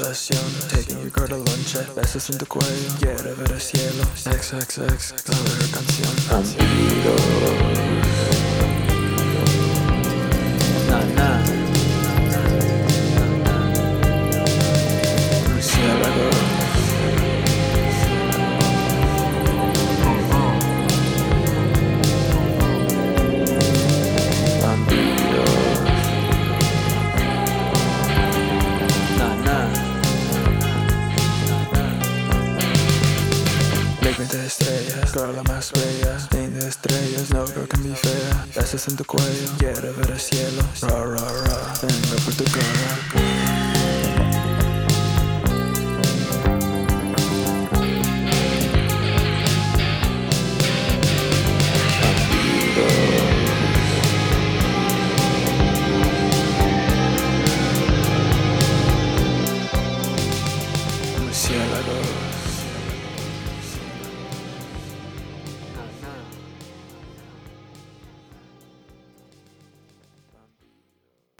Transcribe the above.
habitación, taking your girl to lunch, besos en tu cuello, quiere ver el cielo, XXX, la verga canción. Bandido. Na na. Murciélago. Bandido. Na na. Like 20 estrellas, girl la más bella. 20 estrellas, no girl can be fea. Besos en tu cuello, quiere ver el cielo. Ra ra ra, venga por tu cara.